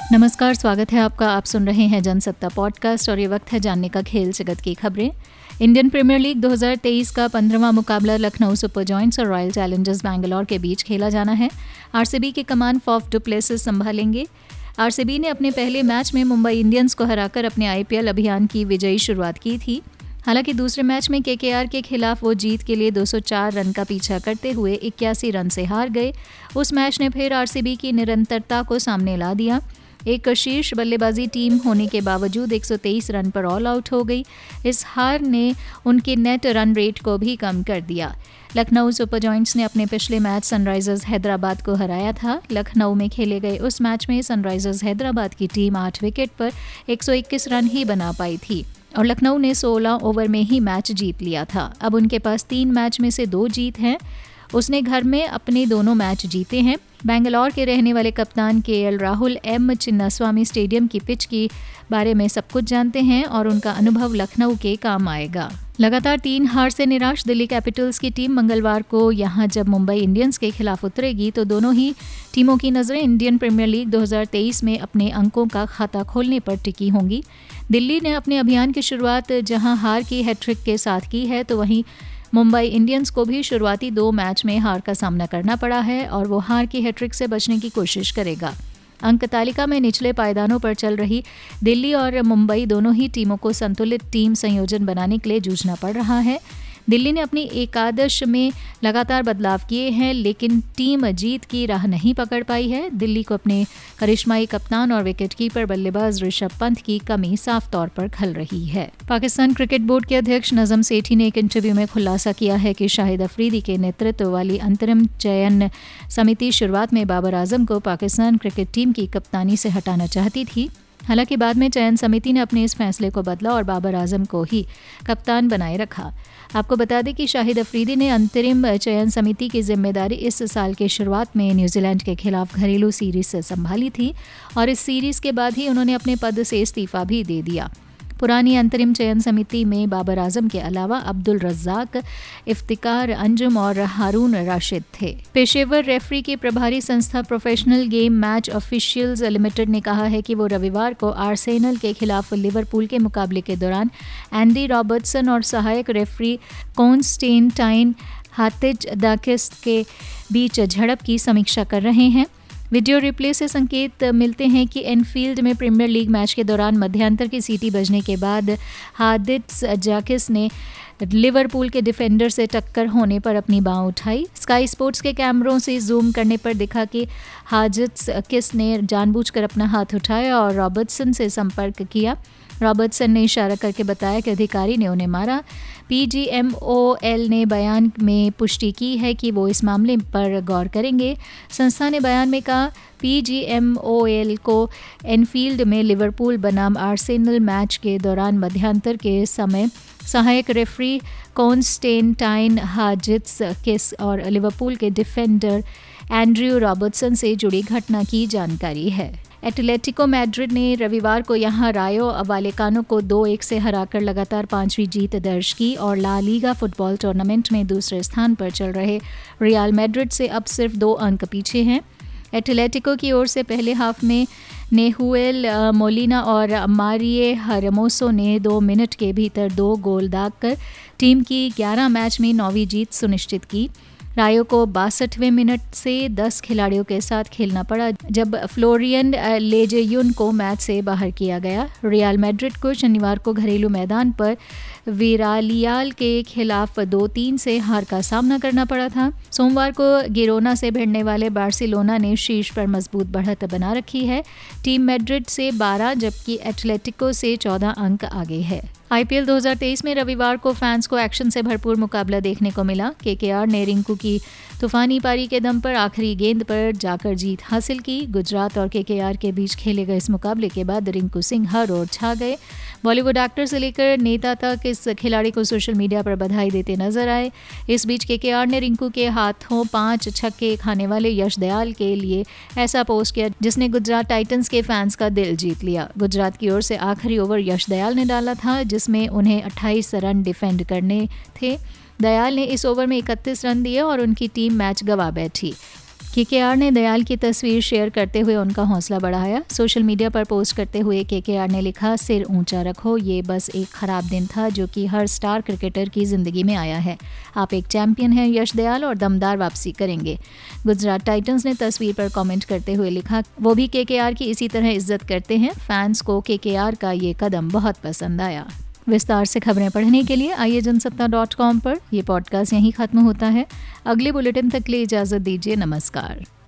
नमस्कार, स्वागत है आपका। आप सुन रहे हैं जनसत्ता पॉडकास्ट और ये वक्त है जानने का खेल जगत की खबरें। इंडियन प्रीमियर लीग 2023 का 15वां मुकाबला लखनऊ सुपर जॉयंट्स और रॉयल चैलेंजर्स बैंगलोर के बीच खेला जाना है। आरसीबी की कमान फॉफ डु प्लेसिस संभालेंगे। आरसीबी ने अपने पहले मैच में मुंबई इंडियंस को हराकर अपने आईपीएल अभियान की विजयी शुरुआत की थी। हालांकि दूसरे मैच में केकेआर के खिलाफ वो जीत के लिए 204 रन का पीछा करते हुए 81 रन से हार गए। उस मैच ने फिर आरसीबी की निरंतरता को सामने ला दिया। एक शीर्ष बल्लेबाजी टीम होने के बावजूद 123 रन पर ऑल आउट हो गई। इस हार ने उनके नेट रन रेट को भी कम कर दिया। लखनऊ सुपर जॉयंट्स ने अपने पिछले मैच सनराइजर्स हैदराबाद को हराया था। लखनऊ में खेले गए उस मैच में सनराइजर्स हैदराबाद की टीम 8 विकेट पर 121 रन ही बना पाई थी और लखनऊ ने 16 ओवर में ही मैच जीत लिया था। अब उनके पास 3 मैच में से 2 जीत हैं। उसने घर में अपने दोनों मैच जीते हैं। बेंगलोर के रहने वाले कप्तान KL Rahul M Chinnaswamy stadium की पिच के बारे में सब कुछ जानते हैं और उनका अनुभव लखनऊ के काम आएगा। लगातार 3 हार से निराश दिल्ली कैपिटल्स की टीम मंगलवार को यहां जब मुंबई इंडियंस के खिलाफ उतरेगी तो दोनों ही टीमों की नजरें इंडियन प्रीमियर लीग 2023 में अपने अंकों का खाता खोलने पर टिकी होंगी। दिल्ली ने अपने अभियान की शुरुआत जहां हार की हैट्रिक के साथ की है तो वहीं मुंबई इंडियंस को भी शुरुआती 2 मैच में हार का सामना करना पड़ा है और वो हार की हैट्रिक से बचने की कोशिश करेगा। अंक तालिका में निचले पायदानों पर चल रही दिल्ली और मुंबई दोनों ही टीमों को संतुलित टीम संयोजन बनाने के लिए जूझना पड़ रहा है। दिल्ली ने अपनी एकादश में लगातार बदलाव किए हैं लेकिन टीम जीत की राह नहीं पकड़ पाई है। दिल्ली को अपने करिश्माई कप्तान और विकेटकीपर बल्लेबाज ऋषभ पंत की कमी साफ तौर पर खल रही है। पाकिस्तान क्रिकेट बोर्ड के अध्यक्ष नजम सेठी ने एक इंटरव्यू में खुलासा किया है कि शाहिद अफरीदी के नेतृत्व वाली अंतरिम चयन समिति शुरुआत में बाबर आजम को पाकिस्तान क्रिकेट टीम की कप्तानी से हटाना चाहती थी। हालांकि बाद में चयन समिति ने अपने इस फैसले को बदला और बाबर आजम को ही कप्तान बनाए रखा। आपको बता दें कि शाहिद अफरीदी ने अंतरिम चयन समिति की जिम्मेदारी इस साल के शुरुआत में न्यूजीलैंड के खिलाफ घरेलू सीरीज से संभाली थी और इस सीरीज के बाद ही उन्होंने अपने पद से इस्तीफा भी दे दिया। पुरानी अंतरिम चयन समिति में बाबर आजम के अलावा अब्दुल रज्जाक, इफ्तिकार अंजुम और हारून राशिद थे। पेशेवर रेफरी की प्रभारी संस्था professional game match officials limited ने कहा है कि वो रविवार को आर्सेनल के खिलाफ लिवरपूल के मुकाबले के दौरान एंडी रॉबर्टसन और सहायक रेफरी कॉन्स्टेंटाइन हातिजदाकिस के बीच झड़प की समीक्षा कर रहे हैं। वीडियो रिप्ले से संकेत मिलते हैं कि एनफील्ड में प्रीमियर लीग मैच के दौरान मध्यांतर की सीटी बजने के बाद हातिजदाकिस ने लिवरपूल के डिफेंडर से टक्कर होने पर अपनी बांह उठाई। स्काई स्पोर्ट्स के कैमरों से जूम करने पर दिखा कि हातिजदाकिस ने जानबूझकर अपना हाथ उठाया और रॉबर्टसन से संपर्क किया। रॉबर्टसन ने इशारा करके बताया कि अधिकारी ने उन्हें मारा। पीजीएमओएल ने बयान में पुष्टि की है कि वो इस मामले पर गौर करेंगे। संस्था ने बयान में कहा, पीजीएमओएल को एनफील्ड में लिवरपूल बनाम आर्सेनल मैच के दौरान मध्यांतर के समय सहायक रेफरी कॉन्स्टेंटाइन हातिजदाकिस और लिवरपूल के डिफेंडर एंड्रयू रॉबर्टसन से जुड़ी घटना की जानकारी है। एटलेटिको मैड्रिड ने रविवार को यहां रायो वालेकानो को 2-1 से हराकर लगातार 5वीं जीत दर्ज की और ला लीगा फुटबॉल टूर्नामेंट में दूसरे स्थान पर चल रहे रियल मैड्रिड से अब सिर्फ 2 अंक पीछे हैं। एटलेटिको की ओर से पहले हाफ में नेहुएल मोलिना और मारिए हरमोसो ने 2 मिनट के भीतर 2 गोल दागकर टीम की 11 मैच में 9वीं जीत सुनिश्चित की। रायो को 62वें मिनट से 10 खिलाड़ियों के साथ खेलना पड़ा जब फ्लोरियन लेजेयुन को मैच से बाहर किया गया। रियल मैड्रिड को शनिवार को घरेलू मैदान पर विरालियाल के खिलाफ 2-3 से हार का सामना करना पड़ा था। सोमवार को गिरोना से भिड़ने वाले बार्सिलोना ने शीर्ष पर मजबूत बढ़त बना रखी है। टीम मैड्रिड से 12 जबकि एटलेटिको से 14 अंक आगे है। आईपीएल 2023 में रविवार को फैंस को एक्शन से भरपूर मुकाबला देखने को मिला। केकेआर ने रिंकू की तूफानी पारी के दम पर आखिरी गेंद पर जाकर जीत हासिल की। गुजरात और केकेआर के बीच खेले गए इस मुकाबले के बाद रिंकू सिंह हर ओर छा गए। बॉलीवुड एक्टर से लेकर नेता तक इस खिलाड़ी को सोशल मीडिया पर बधाई देते नजर आए। इस बीच केकेआर ने रिंकू के हाथों 5 छक्के खाने वाले यश दयाल के लिए ऐसा पोस्ट किया जिसने गुजरात टाइटंस के फैंस का दिल जीत लिया। गुजरात की ओर से आखिरी ओवर यश दयाल ने डाला था जिसमें उन्हें 28 रन डिफेंड करने थे। दयाल ने इस ओवर में 31 रन दिए और उनकी टीम मैच गंवा बैठी। केकेआर ने दयाल की तस्वीर शेयर करते हुए उनका हौसला बढ़ाया। सोशल मीडिया पर पोस्ट करते हुए केकेआर ने लिखा, सिर ऊंचा रखो, ये बस एक खराब दिन था जो कि हर स्टार क्रिकेटर की जिंदगी में आया है। आप एक चैंपियन हैं यश दयाल और दमदार वापसी करेंगे। गुजरात टाइटंस ने तस्वीर पर कमेंट करते हुए लिखा, वो भी केकेआर की इसी तरह इज्जत करते हैं। फैंस को केकेआर का ये कदम बहुत पसंद आया। विस्तार से खबरें पढ़ने के लिए आइए जनसत्ता.com पर। यह पॉडकास्ट यहीं खत्म होता है। अगले बुलेटिन तक के लिए इजाज़त दीजिए। नमस्कार।